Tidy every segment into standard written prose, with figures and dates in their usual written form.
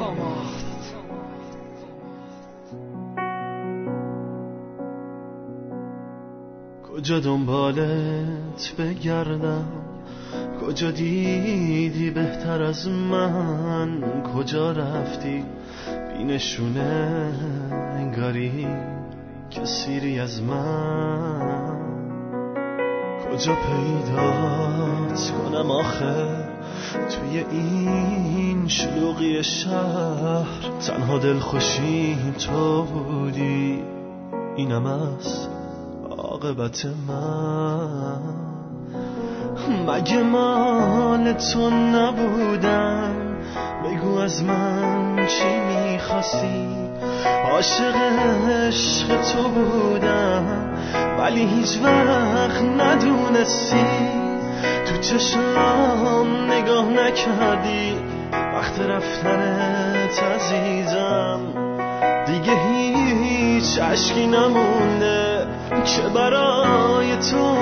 کجا دنبالت بگردم، کجا دیدی بهتر از من، کجا رفتی بی نشونه، انگاری که سیری از من. کجا پیدات کنم آخه توی این شلوغی شهر، تنها دلخوشیم تو بودی، اینم از عاقبت من. مگه مال تو نبودم، بگو از من چی میخواستی. عاشق عشق تو بودم ولی هیچ وقت ندونستی، تو چشم نگاه نکردی وقت رفتنت عزیزم. دیگه هیچ عشقی نمونده که برای تو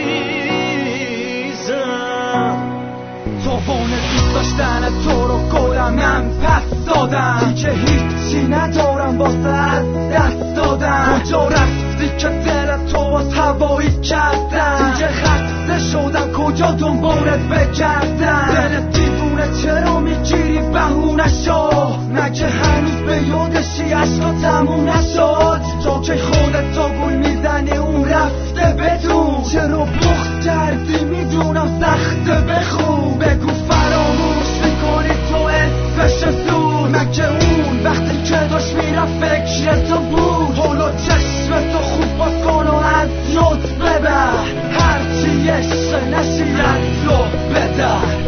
بریزم. توفان دوست داشتن تو رو گلمم پس دادم، دیگه هیچی ندارم واسه از دست دادم. کجا رفتی که دل تو باز هوایی کردم، دیگه خسته شدم کجا دنبالت بگردم. دل دیوونه چرا میگیری بهونه شو، مگه هنوز به یادشی عشقا تموم نشد. تو که خودتو گول میزنی اون رفته بدون، چرا بخت کردی میدونم سخته بخون. بگو فراموش میکنی تو اسمش زود، مگه اون وقتی که داشت میرم فکر تو بود. حالا چشم تو خوب باز کن و از یاد ببر، هرچی عشق نشی از رو بدر.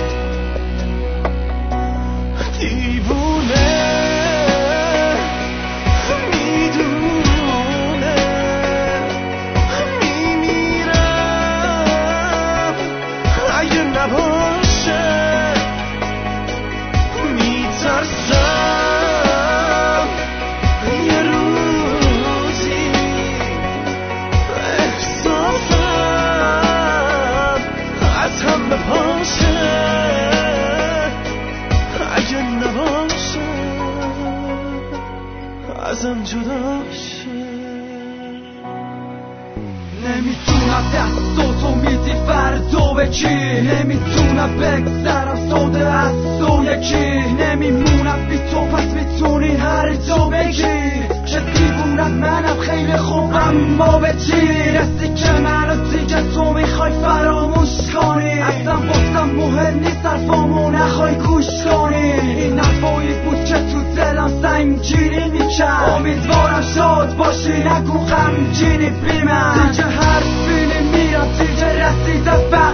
دیوونه میدونه میمیرم اگه نباشه، میترسم یه روزی احساسم از هم بپاشه، اگه نباشه ازم جدا شه. نمیتونم دستاتو میدی فردا به کی، نمیتونم بگذرم ساده از تو یکی. نمیمونم بی تو پس میتونی هر جا بگی که دیوونت منم خیلی خوب اما به چی رسی که منو دیگه تو میخوای فراموش کنی. اصلا واسم مهم نیست حرفامو نخوای گوش کنی. این حرفایی بود که تو دلم سنگینی میکرد، امیدوارم شاد باشی نگو غمگینی بی من. دیگه حرفی نمیرم دیگه رسیده